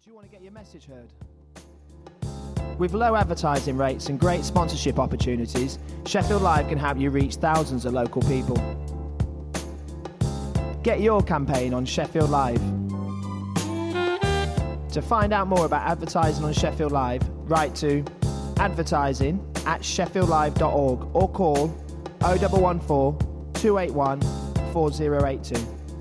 Do you want to get your message heard? With low advertising rates and great sponsorship opportunities, Sheffield Live can help you reach thousands of local people. Get your campaign on Sheffield Live. To find out more about advertising on Sheffield Live, write to advertising@sheffieldlive.org or call 0114 281 4082.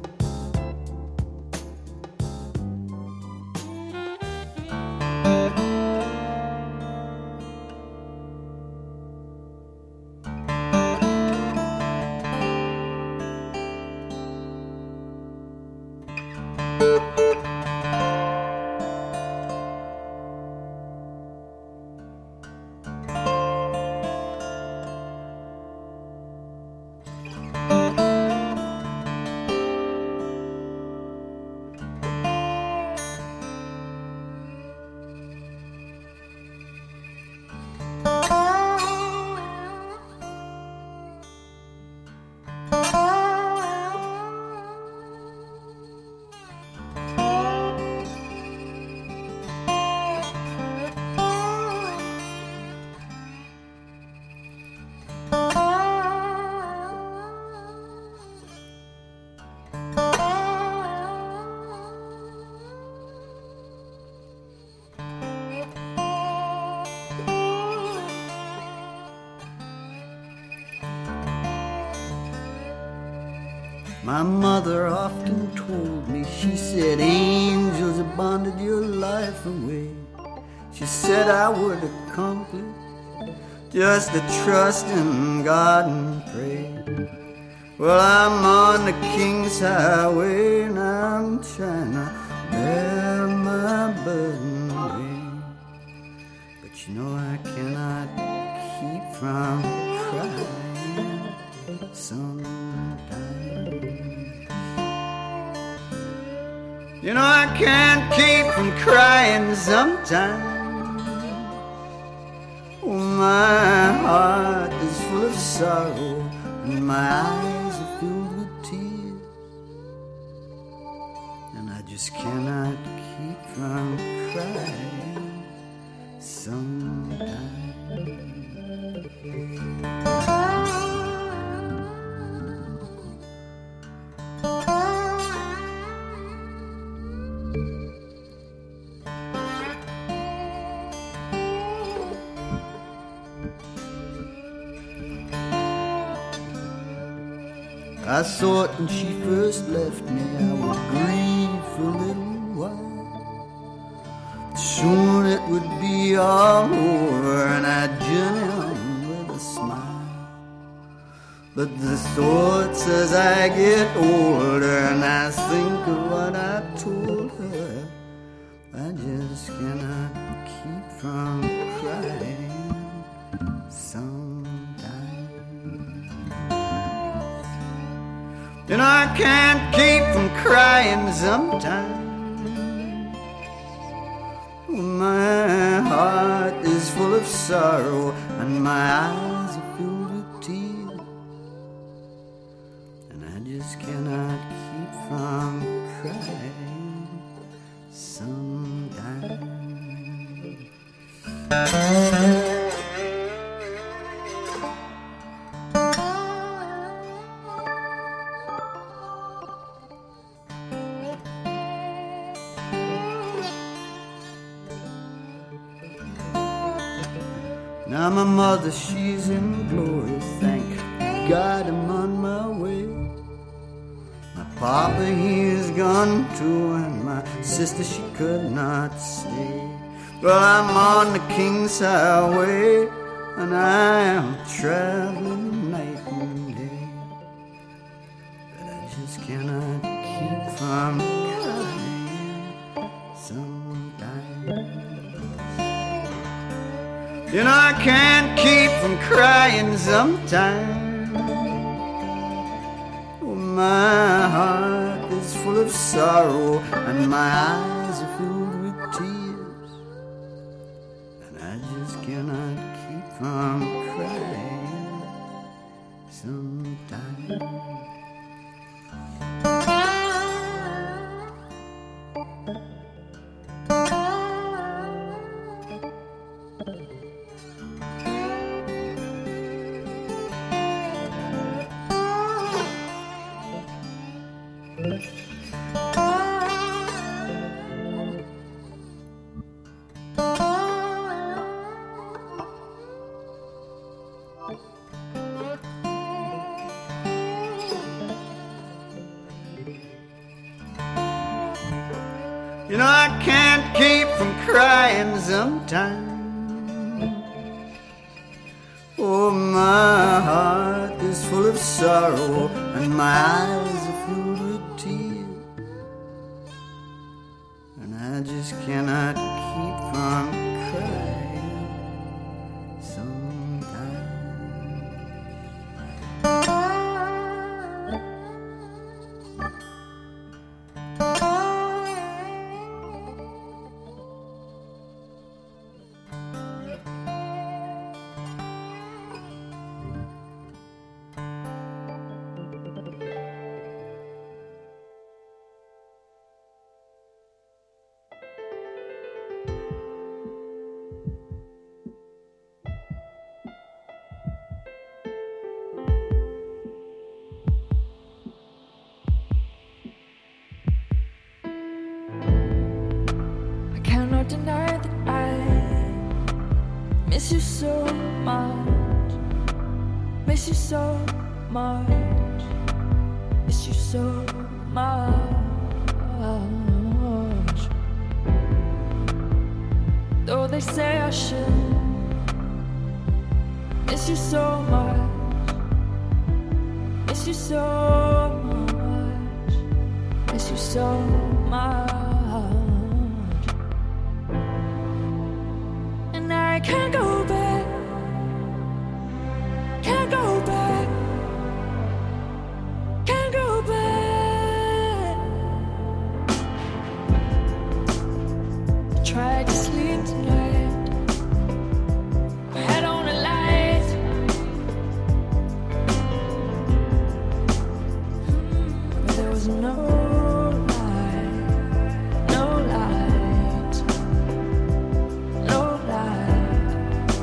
My mother often told me, she said, angels have bonded your life away. She said I would accomplish just to trust in God and pray. Well, I'm on the King's Highway and I'm trying to bear my burden away. But you know I cannot keep from crying sometimes. You know I can't keep from crying sometimes. Oh, my heart is full of sorrow and my eyes are filled with tears, and I just cannot keep from crying sometimes. I thought when she first left me I would grieve for a little while. Soon it would be all over and I'd journey on with a smile. But the thoughts as I get older and I think of what I told her, I just cannot keep from crying sometimes. And I can't keep from crying sometimes. My heart is full of sorrow and my eyes are filled with tears, and I just cannot keep from crying sometimes. Now my mother, she's in glory, thank God I'm on my way. My papa, he is gone too, and my sister, she could not stay. Well, I'm on the King's Highway, and I am traveling night and day. But I just cannot keep from crying sometimes. You know I can't keep from crying sometimes. Oh, my heart is full of sorrow and my eyes are filled with tears, and I just cannot keep from crying sometimes. crying sometimes. Oh, my heart is full of sorrow and my eyes are filled with tears, and I just cannot keep from crying sometimes. Deny that I miss you so much, miss you so much, miss you so much. Though they say I should miss you so much, miss you so much, miss you so much. I can't go back, can't go back, can't go back. I tried to sleep tonight, I had on a light, but there was no light, no light, no light.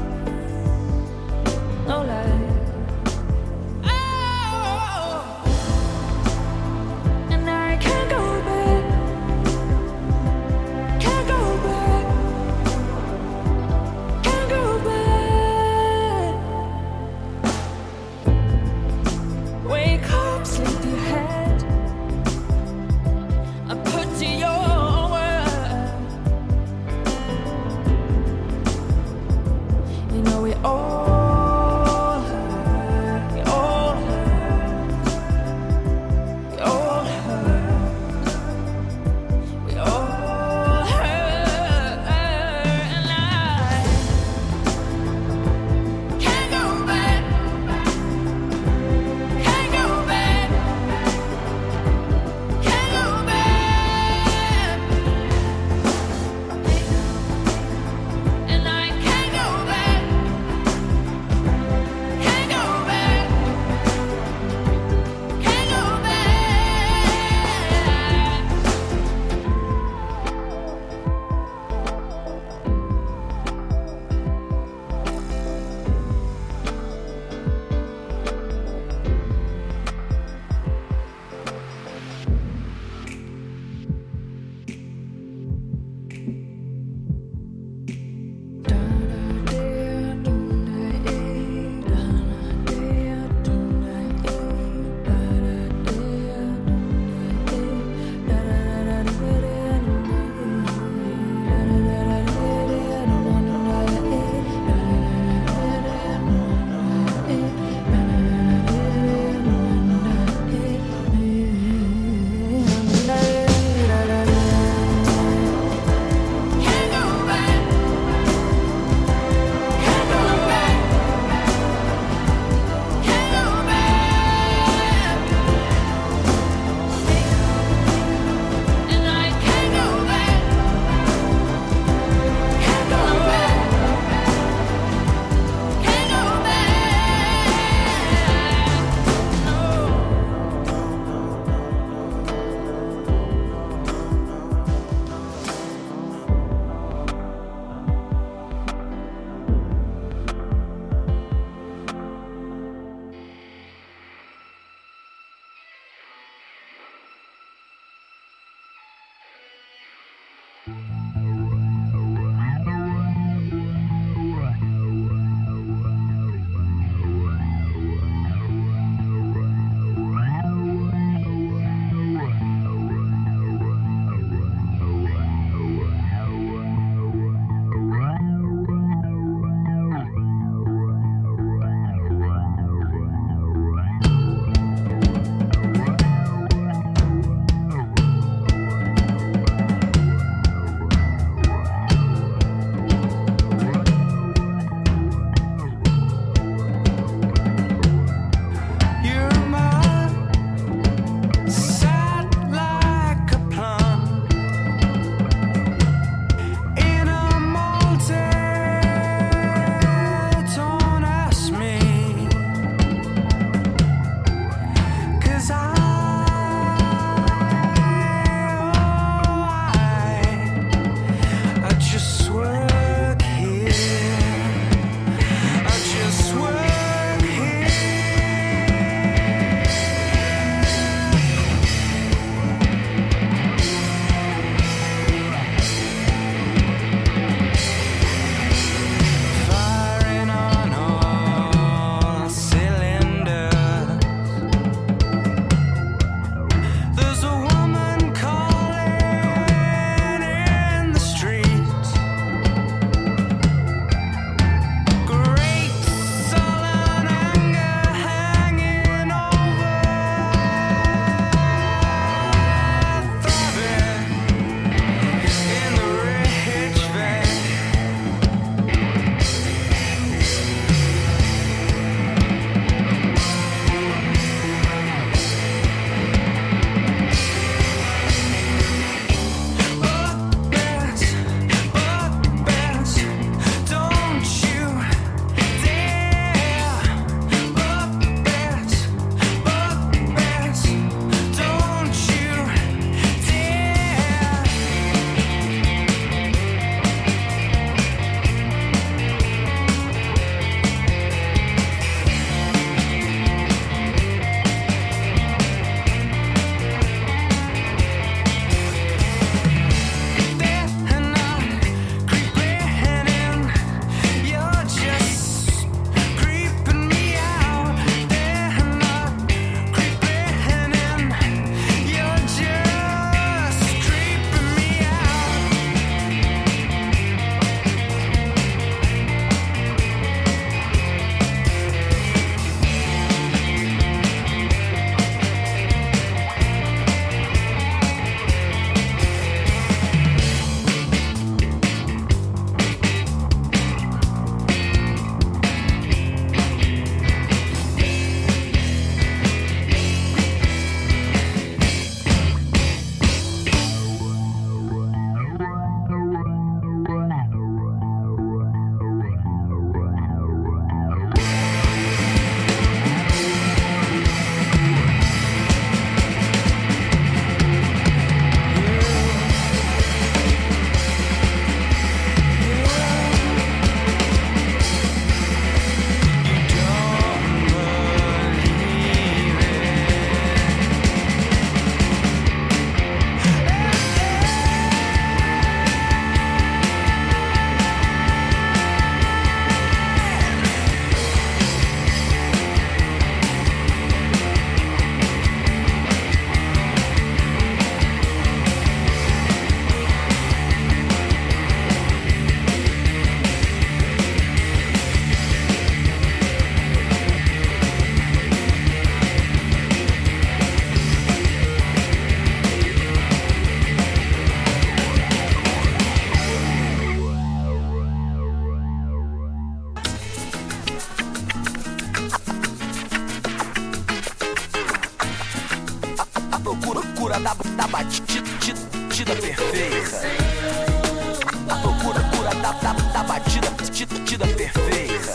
procura da batida perfeita. A procura da batida perfeita.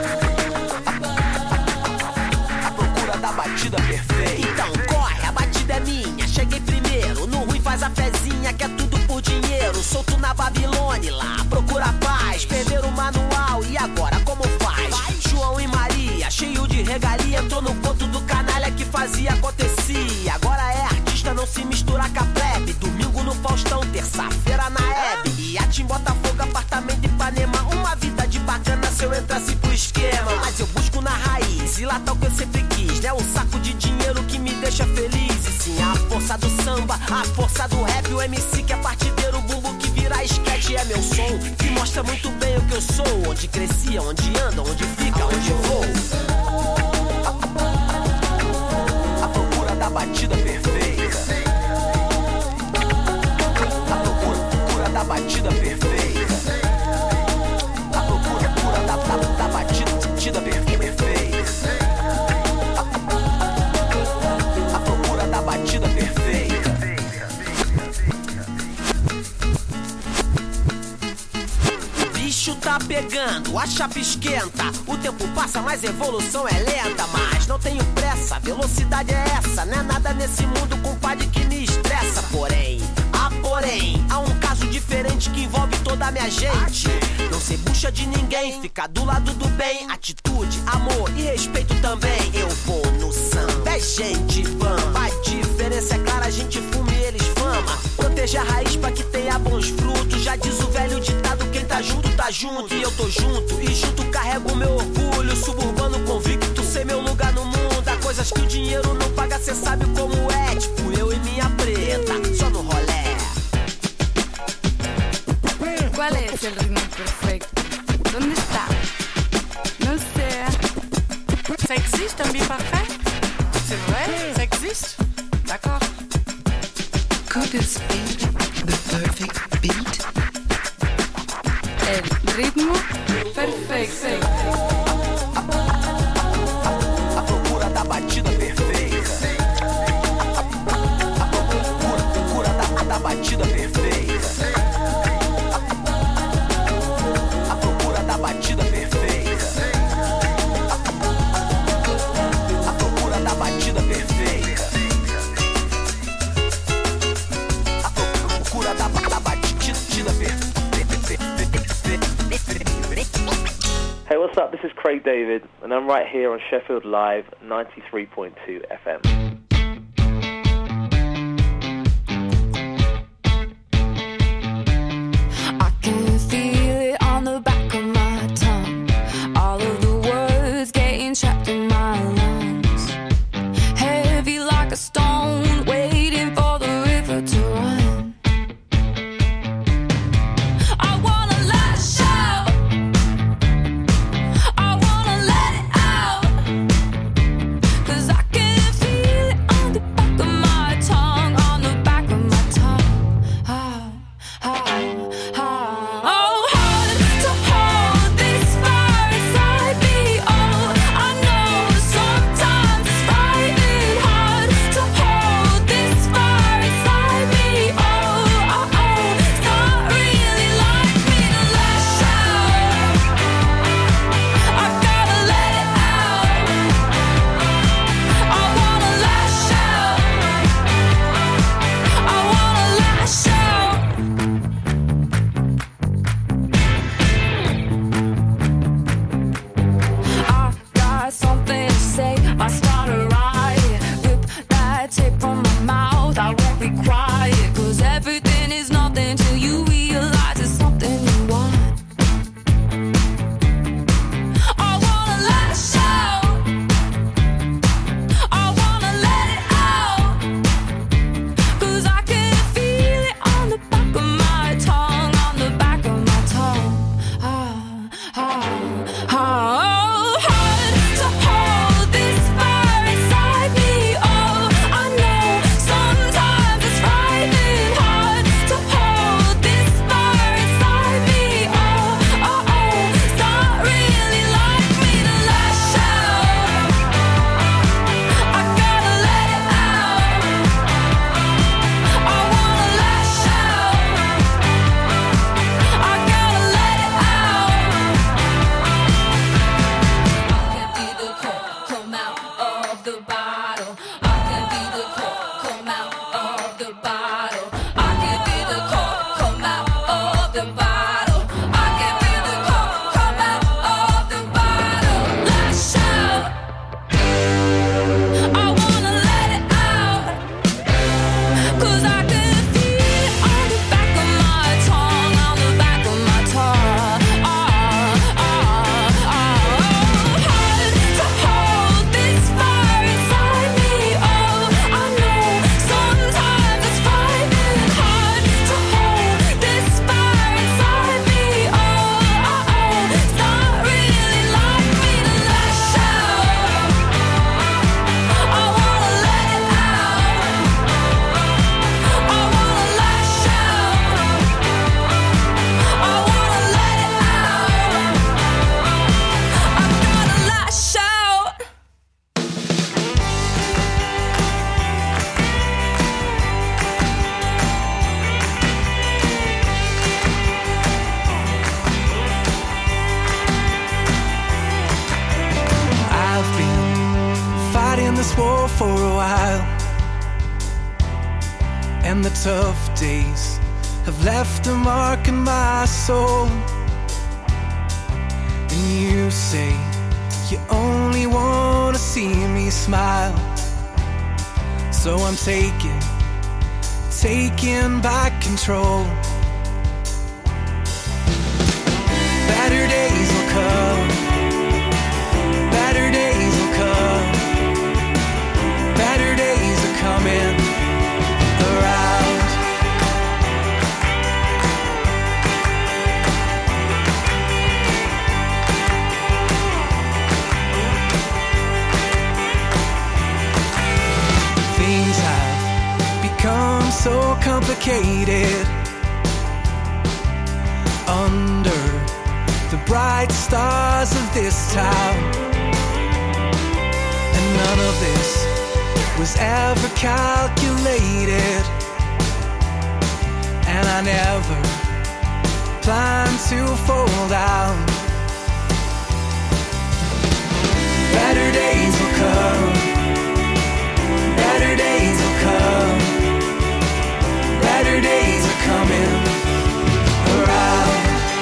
A procura da batida perfeita. Então corre, a batida é minha, cheguei primeiro. No ruim faz a fezinha, que é tudo por dinheiro. Solto na Babilônia lá, procura paz. Perderam o manual e agora como faz? João e Maria, cheio de regalia, entrou no ponto do canalha que fazia acontecia. Agora é artista, não se mistura com a plebe. Domingo no Faustão, terça-feira na Hebe. E a Tim Botafogo, apartamento Ipanema. Uma vida de bacana se eu entrasse pro esquema. Mas eu busco na raiz e lá tá o que eu sempre quis, né? Um saco de dinheiro que me deixa feliz. E sim, a força do samba, a força do rap. O MC que é partideiro, o bumbo que vira esquete. É meu som, que mostra muito bem o que eu sou. Onde cresci, onde anda, onde fica, onde vou. A procura da batida perfeita. A procura da batida perfeita. A procura da batida perfeita. A procura da batida perfeita. O bicho tá pegando, a chapa esquenta. O tempo passa, mas a evolução é lenta. Mas não tenho pressa, velocidade é essa. Não é nada nesse mundo, compadre, que me estressa. Porém, há um caso diferente que envolve toda a minha gente. Não ser bucha de ninguém, fica do lado do bem. Atitude, amor e respeito também. Eu vou no samba, é gente bamba. A diferença é clara, a gente fuma e eles fama. Proteja a raiz pra que tenha bons frutos. Já diz o velho ditado, quem tá junto, tá junto. E eu tô junto, e junto carrego meu orgulho. Suburbano convicto, sei meu lugar no mundo. Há coisas que o dinheiro não paga, cê sabe como é. Tipo eu e minha preta, só no rolê. ¿Cuál es el ritmo perfecto? ¿Dónde está? No sé. Ça existe un beat parfait? C'est vrai? Ça existe? D'accord. Could this be the perfect beat? El ritmo perfecto. A procura da batida perfeita. A procura da batida perfeita. A procura da batida perfeita. A procura da batida perfeita. A procura da batida perfeita. Hey, what's up? This is Craig David, and I'm right here on Sheffield Live 93.2 FM. I can feel it on the back of my tongue. All of the words getting trapped in my lungs. Heavy like a stone, waiting for the river to run. I wanna let it shout. I wanna let it out. 'Cause I can feel in this war for a while, and the tough days have left a mark in my soul. And you say you only want to see me smile, so I'm taking back control. Better days will come, better days will come, better days are coming around. Things have become so complicated under the bright stars of this town, and none of this was ever calculated, and I never planned to fall down. Better days will come, better days will come, better days are coming around.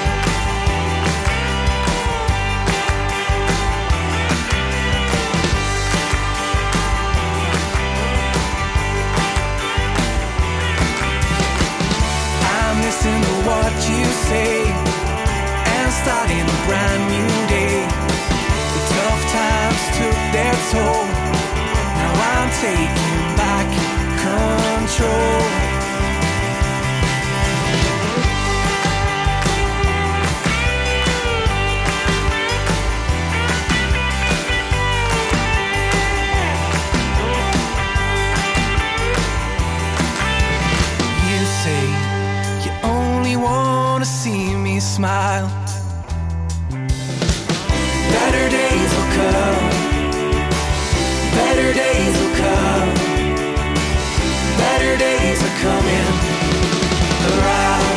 Listen to what you say and starting a brand new day. The tough times took their toll. Now I'm taking back control. You say you only want to see me smile. Better days will come, better days will come, better days are coming around.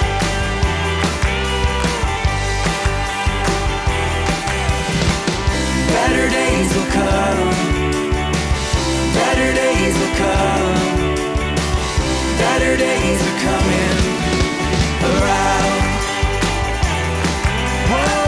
Better days will come, better days will come, better days are coming around. Whoa.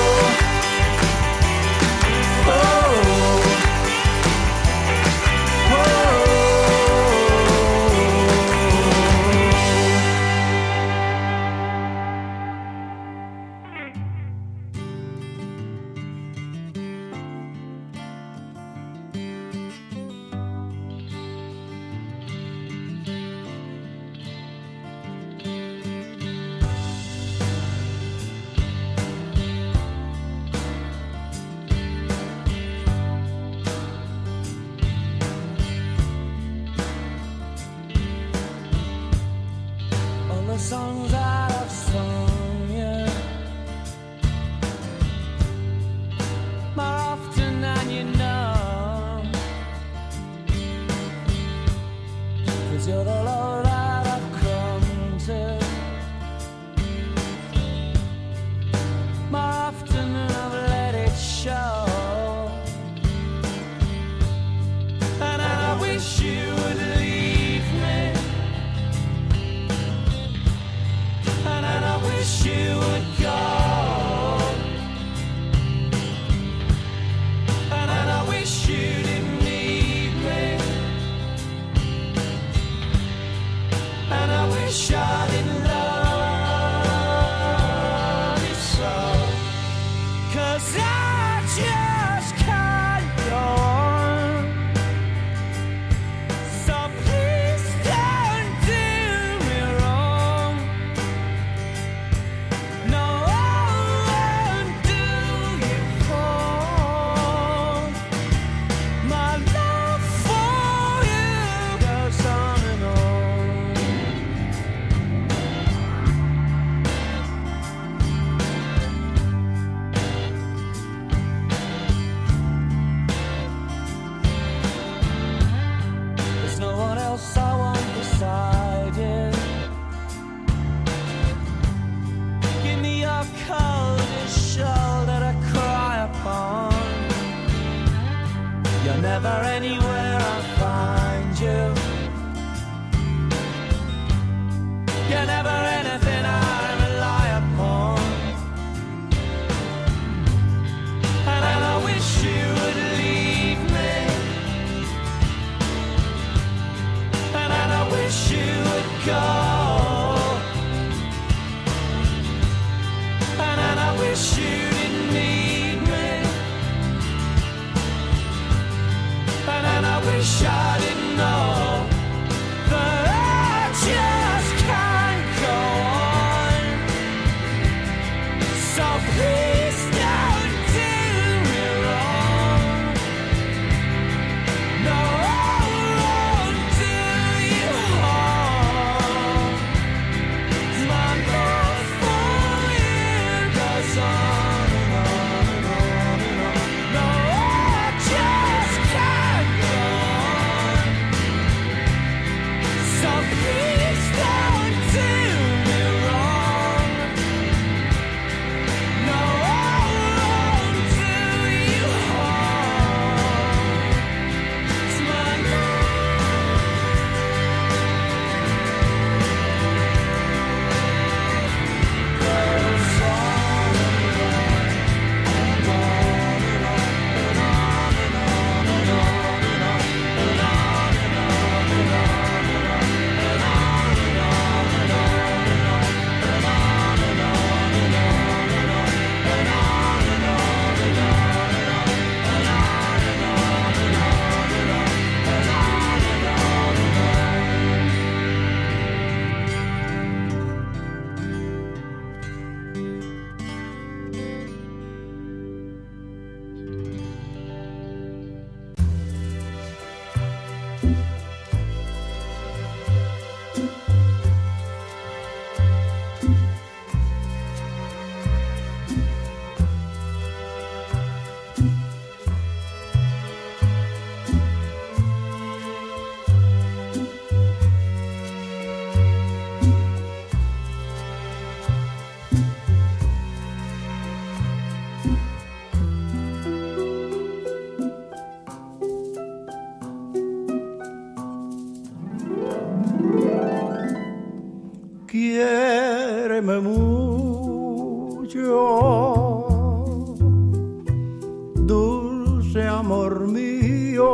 Songs I've sung, yeah, more often than you know, 'cause you're the Lord that I've come to, more often than I've let it show, and I wish you would leave me, and I wish you would go, and I wish you didn't need me, You're never anywhere I find you. You're never anything I rely upon. And I wish you would leave me. And I wish you would go. And I wish you didn't need me. And I wish I didn't know that I just can't go on. So please don't do me wrong. No, I won't do you harm. My love for you goes on and on and on and on. No, I just can't go on. So please don't do me wrong. No, I won't do you harm. 'Cause my Quiéreme mucho, dulce amor mío,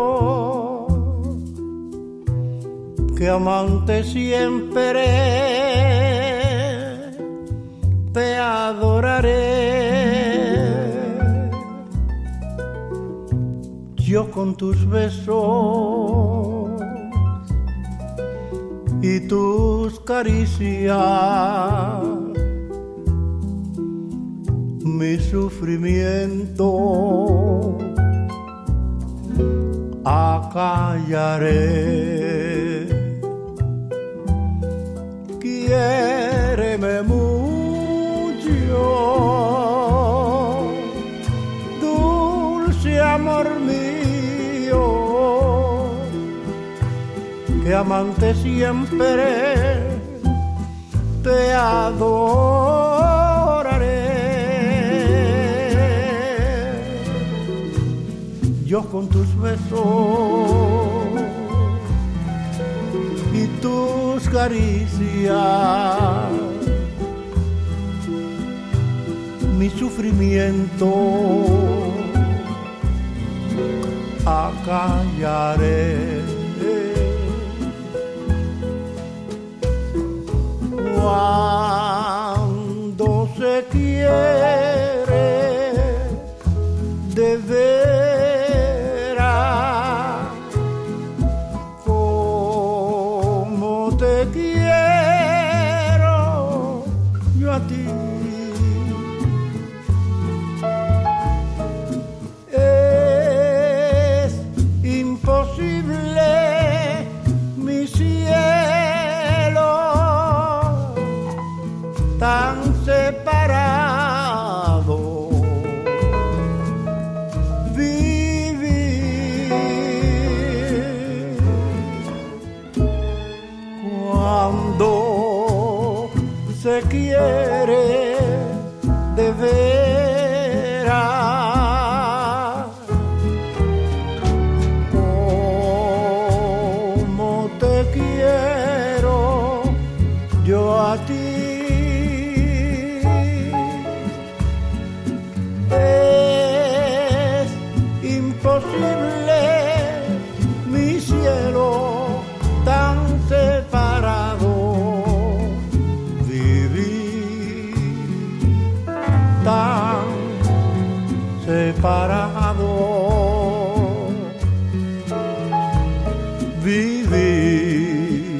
que amante siempre te adoraré. Yo con tus besos y tus caricias, mi sufrimiento acallaré. Quiéreme mucho, dulce amor mío, que amante siempre te adoraré. Yo con tus besos y tus caricias, mi sufrimiento acallaré. Cuando se quiere de veras, como te quiero yo a ti, es imposible, mi cielo, vivir.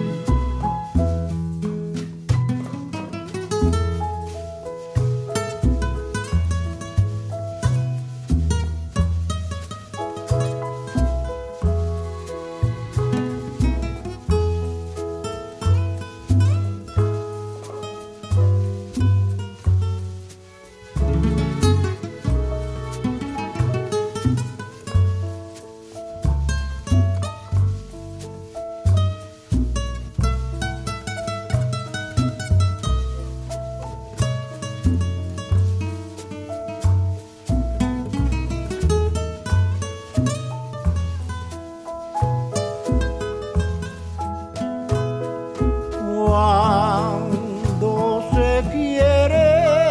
Cuando se quiere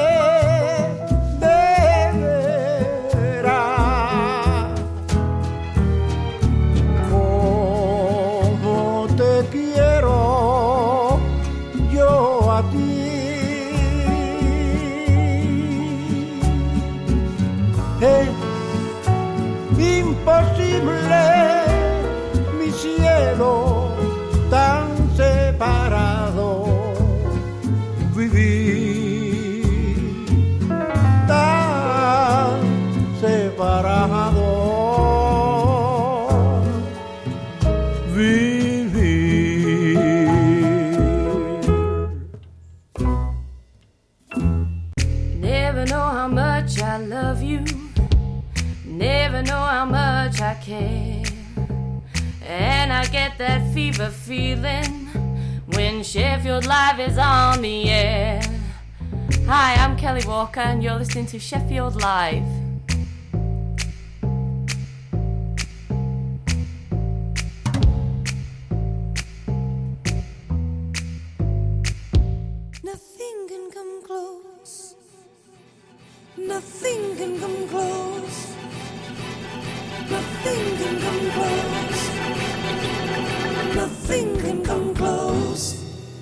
de veras, como te quiero yo a ti, es imposible, mi cielo, tan separado, vivir tan separado, vivir. Never know how much I love you, never know how much I care, and I get that fever feeling when Sheffield Live is on the air. Hi, I'm Kelly Walker and you're listening to Sheffield Live. Nothing can come close. Nothing can come close. Nothing can come close. Nothing can come close.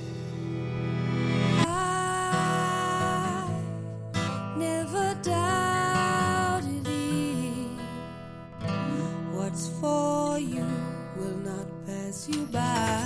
I never doubted it. What's for you will not pass you by.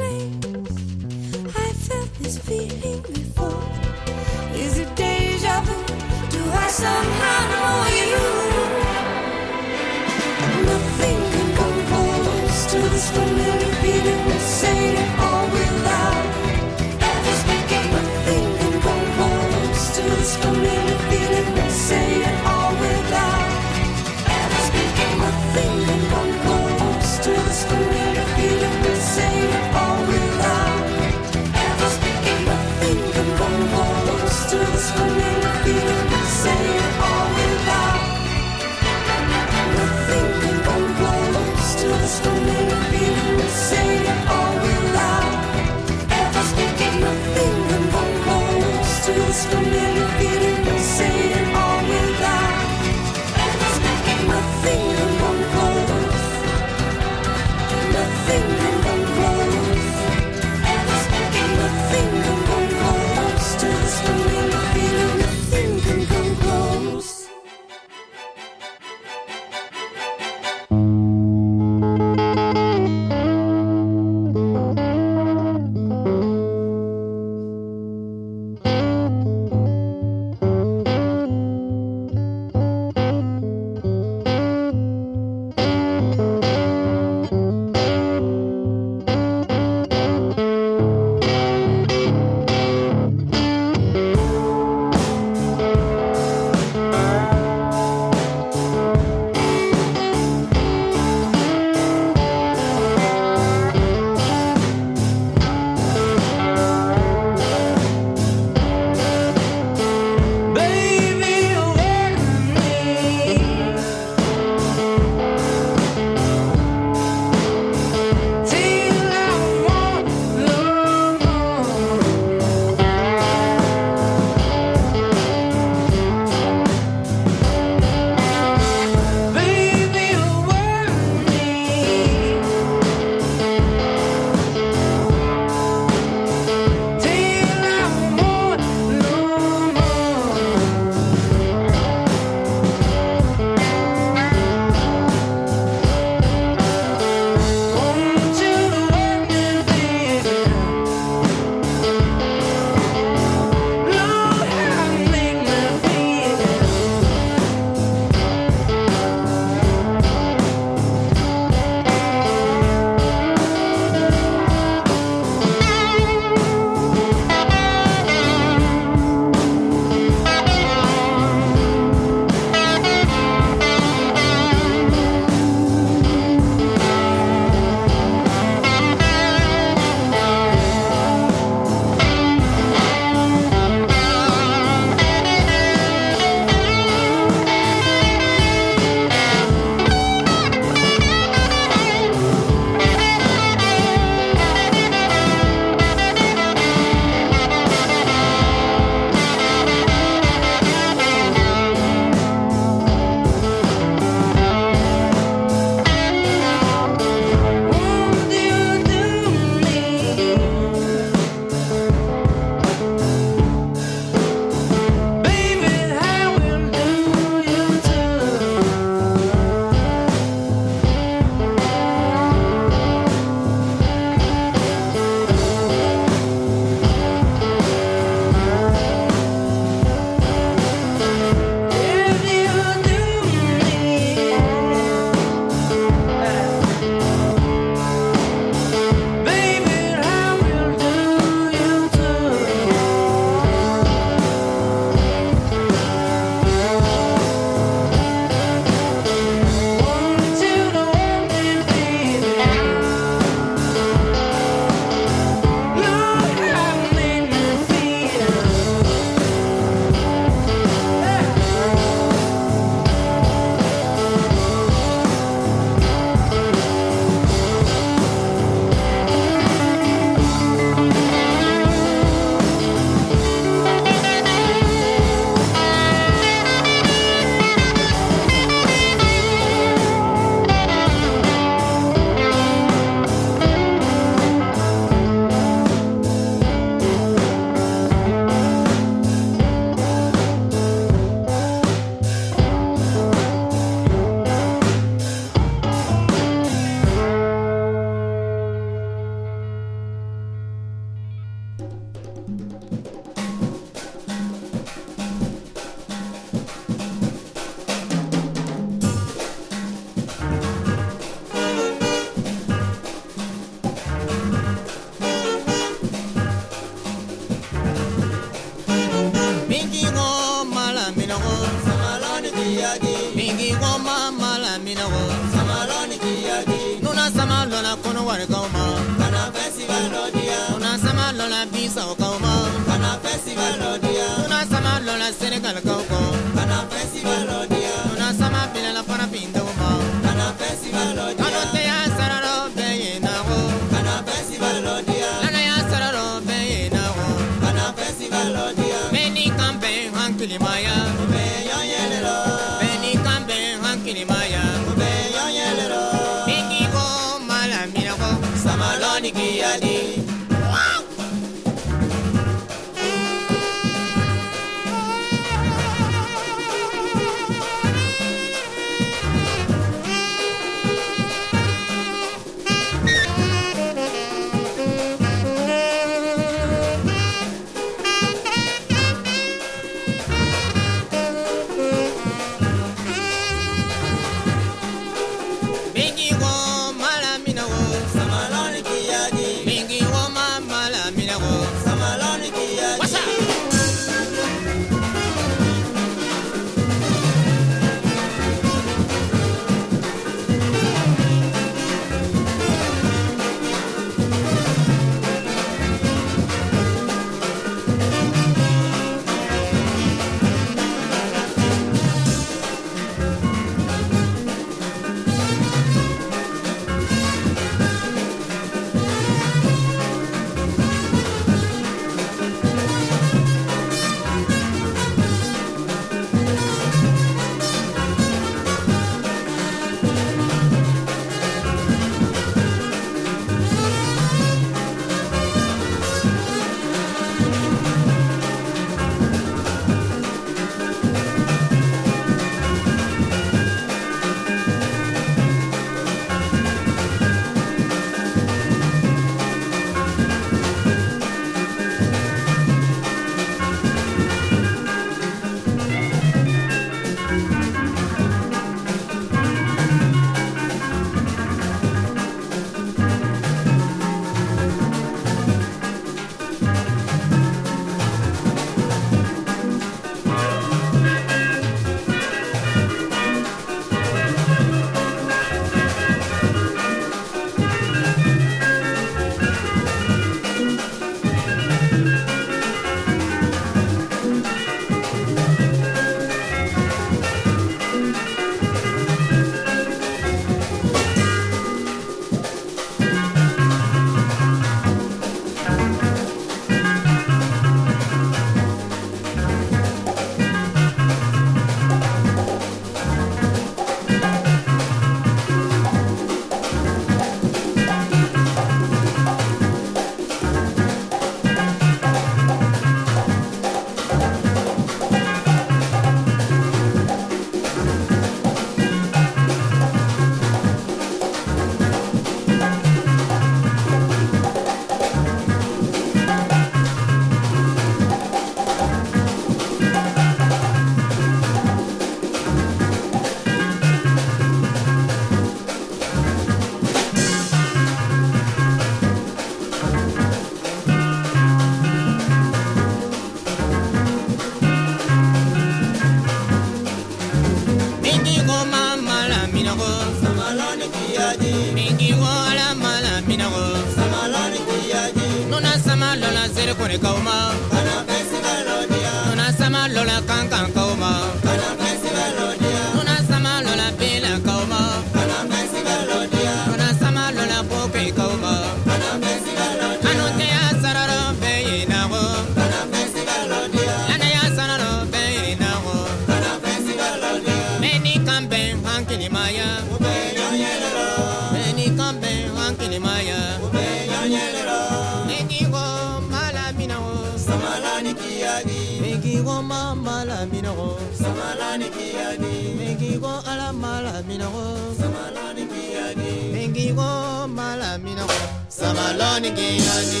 minago samalani kiyaji mingi wala mala minago samalani kiyaji nuna samalola zere kone kauma kana pesigalodia nuna samalola kankan kauma kana pesigalodia nuna samalola pela kauma kana pesigalodia nuna samalola poke kauma kana pesigalodia anote ya sararo beyinago kana pesigalodia ana ya sararo beyinago kana pesigalodia meni kambe hankini maya ubeyanyelero meni kambe hankini maya ubeyanyelero meni go mala minago samalani kiyaji meni go mala minago samalani kiyaji meni go ala mala minago samalani kiyaji meni go mala minago samalani kiyaji.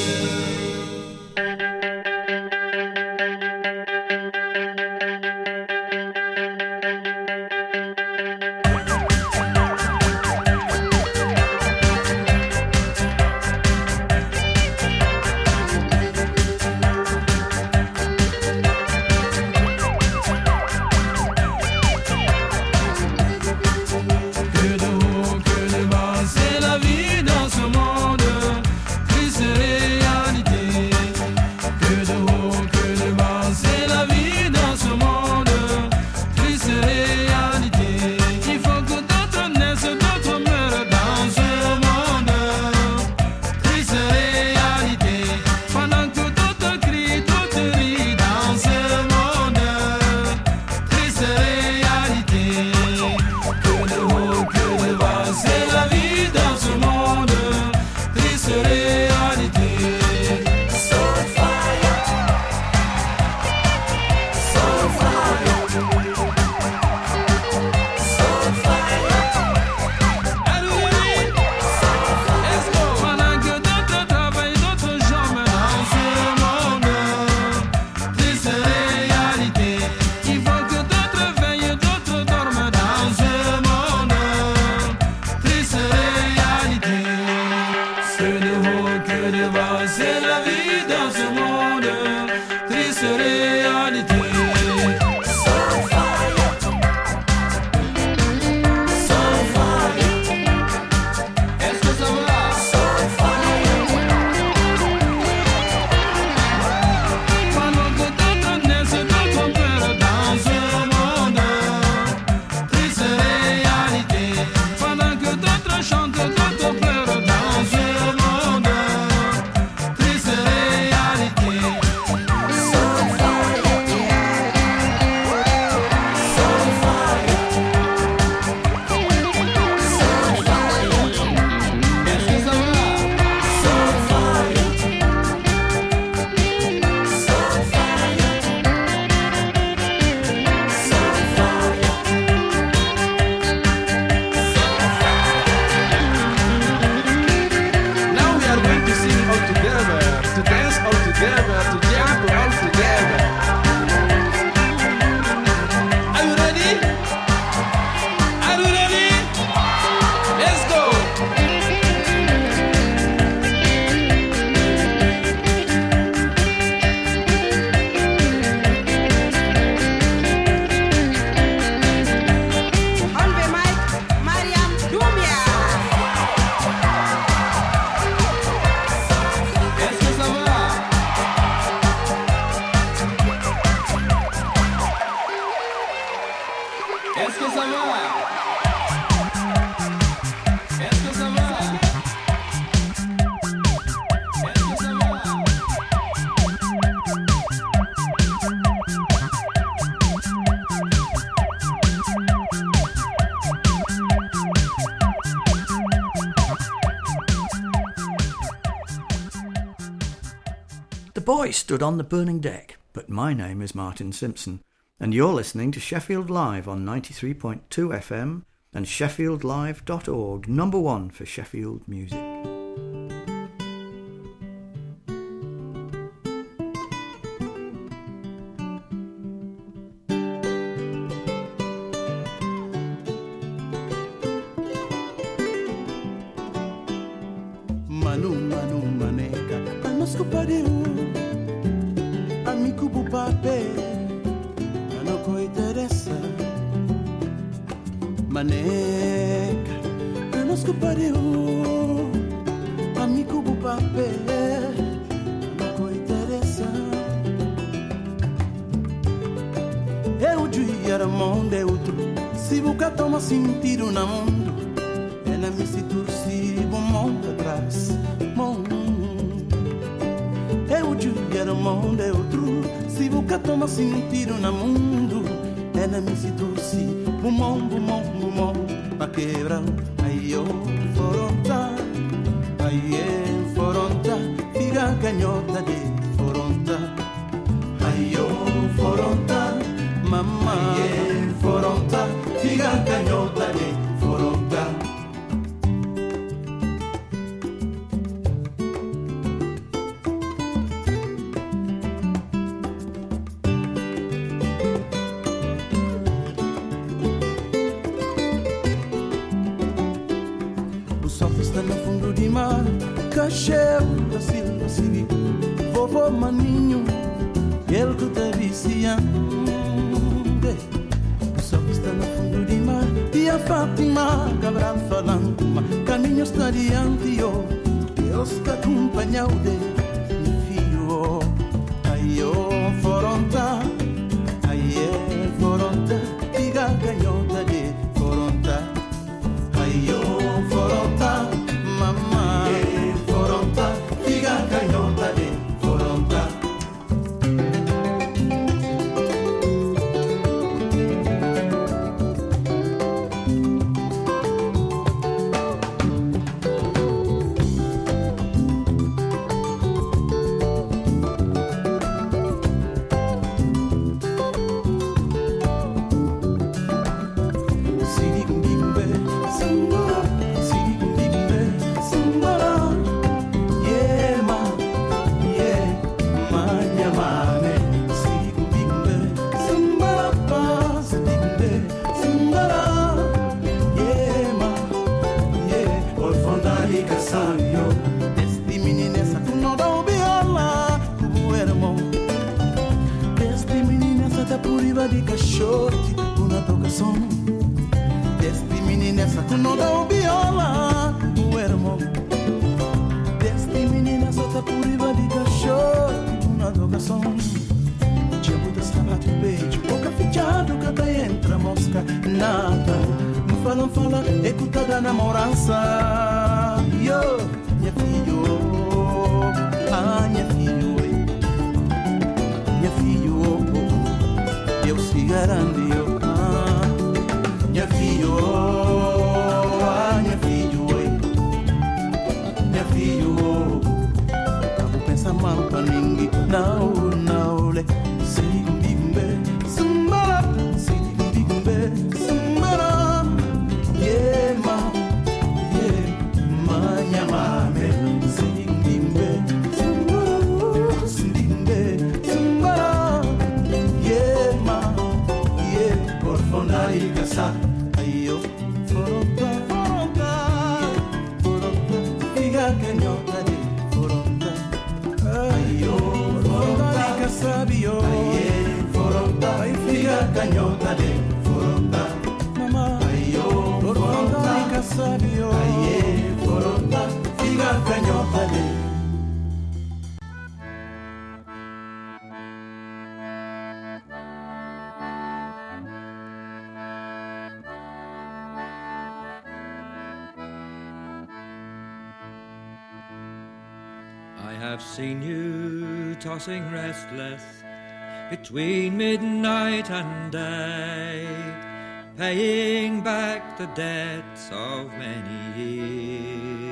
Boy stood on the burning deck, but my name is Martin Simpson, and you're listening to Sheffield Live on 93.2 FM and sheffieldlive.org, number one for Sheffield music. Manu, manu, maneka, anosco pariu. Amico pape, não interessa. maneca, nos culpareu, amigo do papel, não interessa. Eu dia mundo é outro, se busca toma sentido na mundo, ela me se torce, bom mundo atrás, mundo. Eu dia mundo é outro, se busca toma sentido na mundo, ela me se torce, bom pra quebrar. Aí eu foronta, aí é foronta, fica canhota de foronta. Aí eu foronta, mamãe é foronta, fica canhota de foronta. Cacheu da Silva Civil, vovô Maninho, ele que te viciante. O sol está no fundo do mar, e a Fátima Cabral falando, caminho está diante, oh, Deus que acompanha o de meu filho. Aí oh, foronta, aí é foronta, fica canhota de foronta. Aí oh, foronta, mamãe foronta, fica canhota de foronta. De caixote, uma tocação. Deste menino essa tu não dá o viola, o irmão. Deste menino essa tá por riba de caixote, uma tocação. Diabo da sapato beijo, boca fechado, cada entra mosca, nada. Me fala, escuta da namorança. Yo, minha filho, minha filho, minha filho. Eu se garanto, minha filho, minha filho, minha filho. Acabo pensar mal pra ninguém, não, le. Simbimbe, simbara, simbimbe, simbara. Yeah, manha mame. Simbimbe, simbara, simbimbe, simbara. Orfona e caçar, aí eu foronta, fica canhota de foronta. Aí eu foronta e caçar, aí foronta, fica canhota de foronta. Aí eu foronta e caçar, aí foronta, fica canhota de. I've seen you tossing restless between midnight and day, paying back the debts of many years,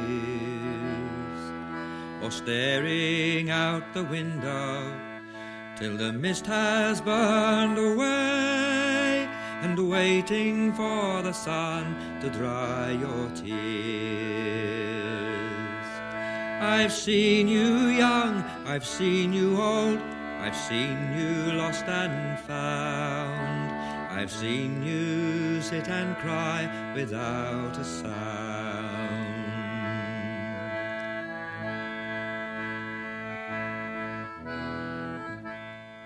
or staring out the window till the mist has burned away, and waiting for the sun to dry your tears. I've seen you young, I've seen you old, I've seen you lost and found, I've seen you sit and cry without a sound.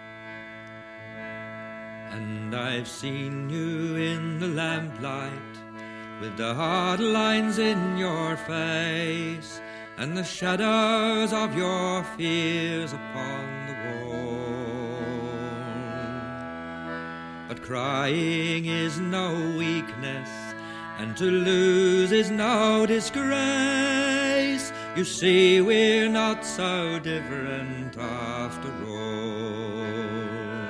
And I've seen you in the lamplight, with the hard lines in your face and the shadows of your fears upon the wall. But crying is no weakness, and to lose is no disgrace. You see, we're not so different after all.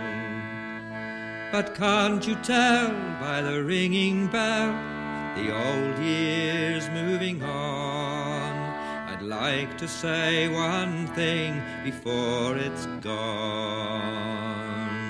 But can't you tell by the ringing bell, the old year's moving on? I'd like to say one thing before it's gone.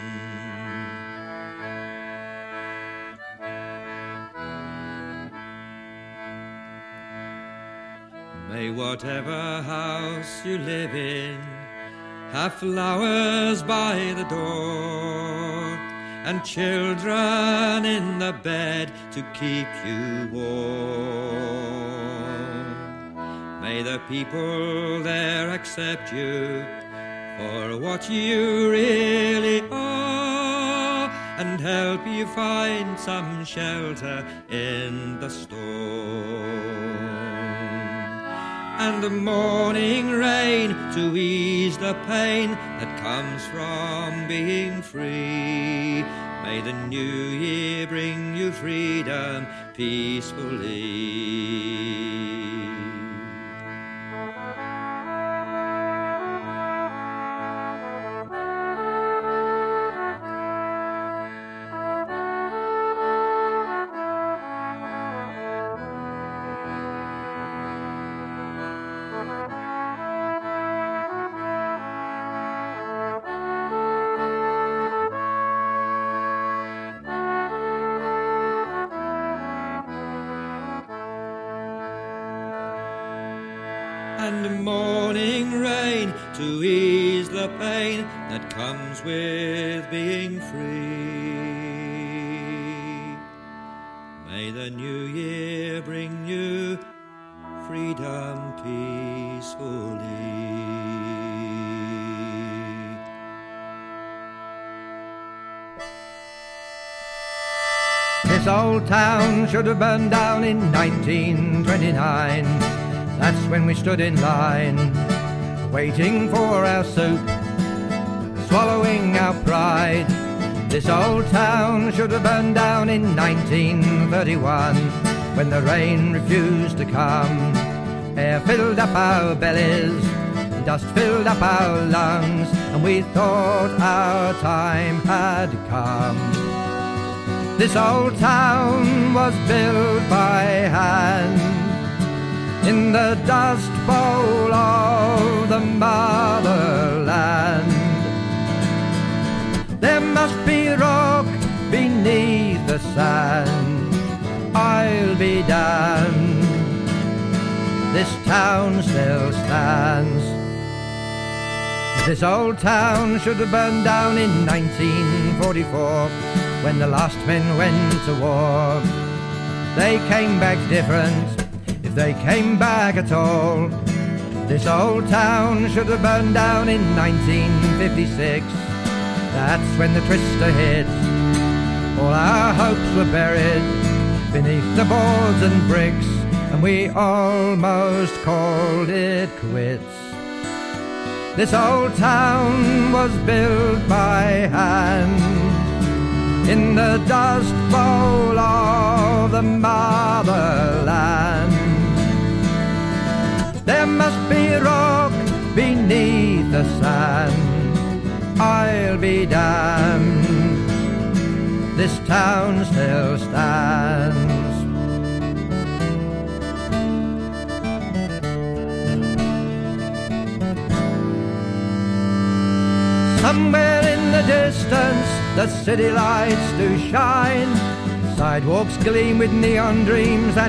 May whatever house you live in have flowers by the door, and children in the bed to keep you warm. May the people there accept you for what you really are, and help you find some shelter in the storm. And the morning rain to ease the pain that comes from being free. May the new year bring you freedom peacefully. And morning rain to ease the pain that comes with being free. May the new year bring you freedom peacefully. This old town should have burned down in 1929. That's when we stood in line, waiting for our soup, swallowing our pride. This old town should have burned down in 1931, when the rain refused to come. Air filled up our bellies, dust filled up our lungs, and we thought our time had come. This old town was built by hand in the dust bowl of the motherland. There must be rock beneath the sand, I'll be damned, this town still stands. This old town should have burned down in 1944, when the last men went to war. They came back different, if they came back at all. This old town should have burned down in 1956. That's when the twister hit. All our hopes were buried beneath the boards and bricks, and we almost called it quits. This old town was built by hand in the dust bowl of the motherland. There must be rock beneath the sand, I'll be damned, this town still stands. Somewhere in the distance the city lights do shine, sidewalks gleam with neon dreams that